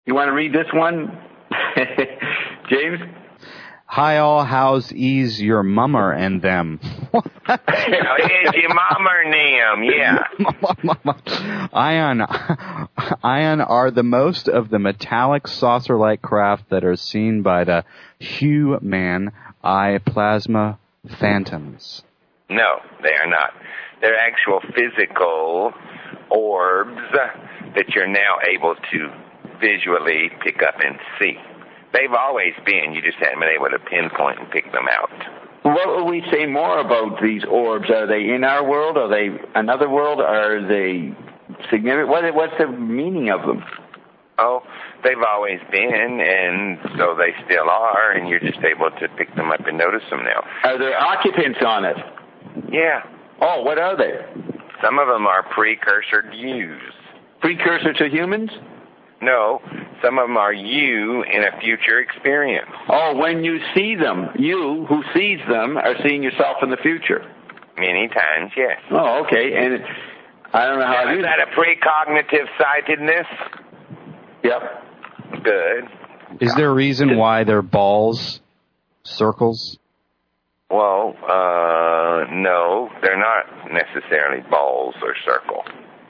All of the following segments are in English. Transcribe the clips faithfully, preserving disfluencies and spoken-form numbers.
You want to read this one, James? Hi all, how's ease your mummer and them? Is your mummer and them, yeah. Ion, ion are the most of the metallic saucer-like craft that are seen by the human eye plasma phantoms. No, they are not. They're actual physical orbs that you're now able to visually pick up and see. They've always been. You just haven't been able to pinpoint and pick them out. What will we say more about these orbs? Are they in our world? Are they another world? Are they significant? What, what's the meaning of them? Oh, they've always been, and so they still are, and you're just able to pick them up and notice them now. Are there occupants on it? Yeah. Oh, what are they? Some of them are precursor U's. Precursor to humans? No, some of them are you in a future experience. Oh, when you see them, you who sees them are seeing yourself in the future. Many times, yes. Oh, okay. And I don't know how. Now, is that a precognitive sightedness? Yep. Good. Is there a reason why they're balls, circles? Well, uh, no, they're not necessarily balls or circle.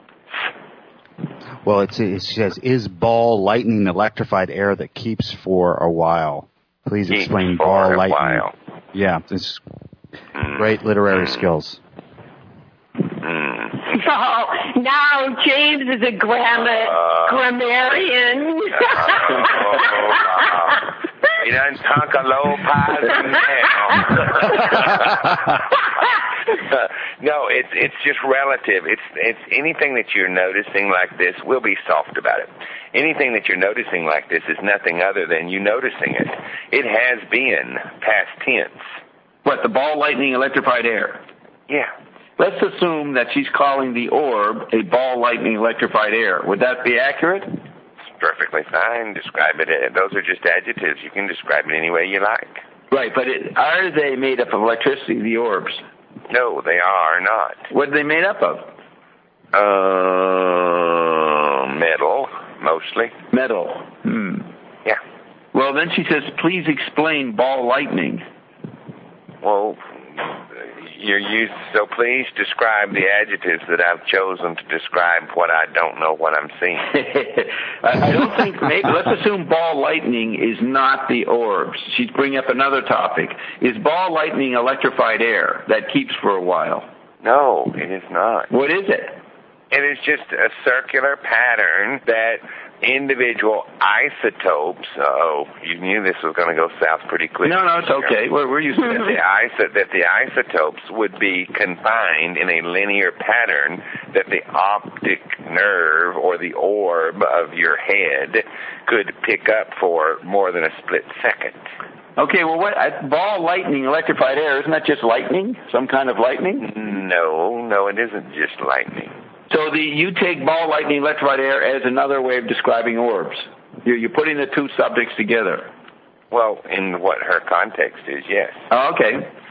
Well, it's, it says, is ball lightning electrified air that keeps for a while? Please keeps explain for ball a lightning. While. Yeah, it's mm. great literary mm. skills. Mm. Oh, now James is a grammar, uh, grammarian. uh, he doesn't talk a low pies now. No, it's it's just relative. It's it's anything that you're noticing like this. We'll be soft about it. Anything that you're noticing like this is nothing other than you noticing it. It has been past tense. What, the ball lightning electrified air? Yeah. Let's assume that she's calling the orb a ball lightning electrified air. Would that be accurate? It's perfectly fine. Describe it. Those are just adjectives. You can describe it any way you like. Right, but it, are they made up of electricity, the orbs? No, they are not. What are they made up of? Uh, metal, mostly. Metal. Hmm. Yeah. Well, then she says, please explain ball lightning. Well, you're used, so please describe the adjectives that I've chosen to describe what I don't know what I'm seeing. I, I don't think, maybe, let's assume ball lightning is not the orbs. She's bringing up another topic. Is ball lightning electrified air that keeps for a while? No, it is not. What is it? It is just a circular pattern that individual isotopes, oh, you knew this was going to go south pretty quickly. No, no, it's okay. We're, we're used to that the, iso- that the isotopes would be confined in a linear pattern that the optic nerve or the orb of your head could pick up for more than a split second. Okay, well, what ball lightning, electrified air, isn't that just lightning? Some kind of lightning? No, no, it isn't just lightning. So the you take ball lightning, electrified air as another way of describing orbs. You're, you're putting the two subjects together. Well, in what her context is, yes. Oh, okay.